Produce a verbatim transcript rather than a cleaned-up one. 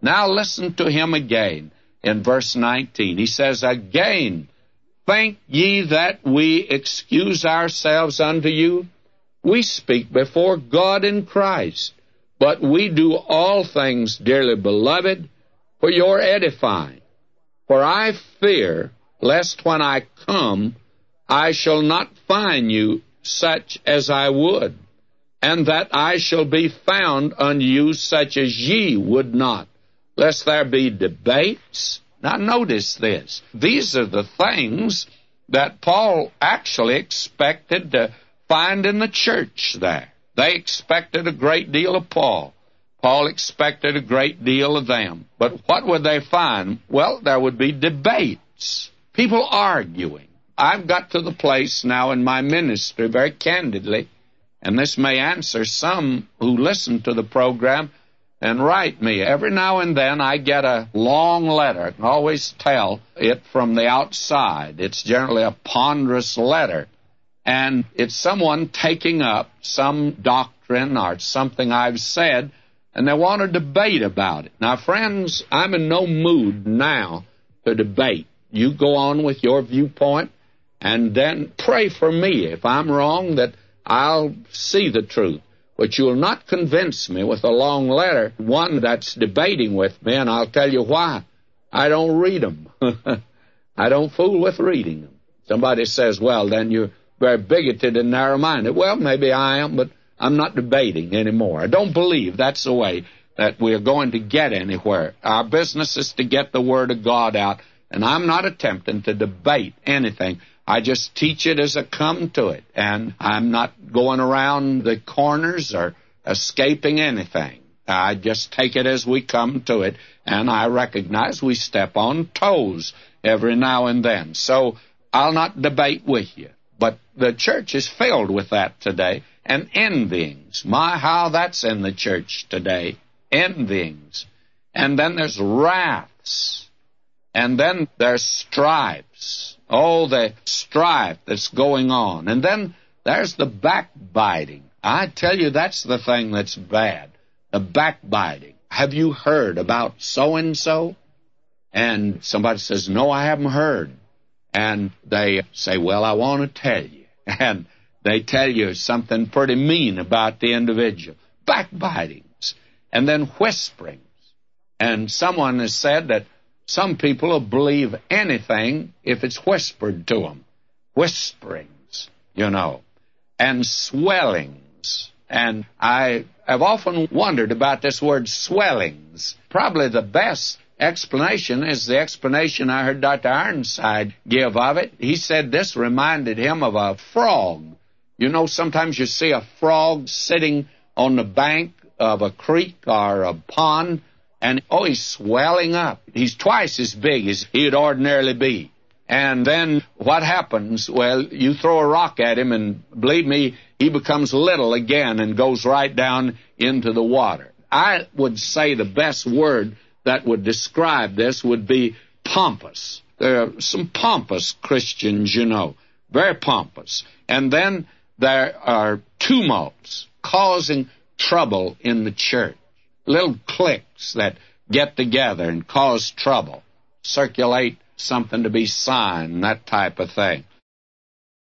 Now listen to him again in verse nineteen. He says, Again, think ye that we excuse ourselves unto you? We speak before God in Christ, but we do all things, dearly beloved, for your edifying. For I fear, lest when I come, I shall not find you such as I would, and that I shall be found unto you such as ye would not, lest there be debates. Now notice this. These are the things that Paul actually expected to find in the church there. They expected a great deal of Paul. Paul expected a great deal of them. But what would they find? Well, there would be debates, people arguing. I've got to the place now in my ministry, very candidly, and this may answer some who listen to the program and write me. Every now and then I get a long letter. I can always tell it from the outside. It's generally a ponderous letter, and it's someone taking up some doctrine or something I've said, and they want to debate about it. Now, friends, I'm in no mood now to debate. You go on with your viewpoint, and then pray for me. If I'm wrong, that I'll see the truth. But you'll not convince me with a long letter, one that's debating with me, and I'll tell you why. I don't read them. I don't fool with reading them. Somebody says, well, then you're very bigoted and narrow-minded. Well, maybe I am, but I'm not debating anymore. I don't believe that's the way that we're going to get anywhere. Our business is to get the Word of God out, and I'm not attempting to debate anything. I just teach it as I come to it, and I'm not going around the corners or escaping anything. I just take it as we come to it, and I recognize we step on toes every now and then. So I'll not debate with you. But the church is filled with that today, and envyings. My, how that's in the church today. Envyings. And then there's wraths. And then there's stripes. Oh, the strife that's going on. And then there's the backbiting. I tell you, that's the thing that's bad, the backbiting. Have you heard about so-and-so? And somebody says, no, I haven't heard. And they say, well, I want to tell you. And they tell you something pretty mean about the individual. Backbitings. And then whisperings. And someone has said that some people will believe anything if it's whispered to them. Whisperings, you know, and swellings. And I have often wondered about this word swellings. Probably the best explanation is the explanation I heard Doctor Ironside give of it. He said this reminded him of a frog. You know, sometimes you see a frog sitting on the bank of a creek or a pond, and, oh, he's swelling up. He's twice as big as he'd ordinarily be. And then what happens? Well, you throw a rock at him, and believe me, he becomes little again and goes right down into the water. I would say the best word that would describe this would be pompous. There are some pompous Christians, you know, very pompous. And then there are tumults causing trouble in the church. Little cliques that get together and cause trouble, circulate something to be signed, that type of thing.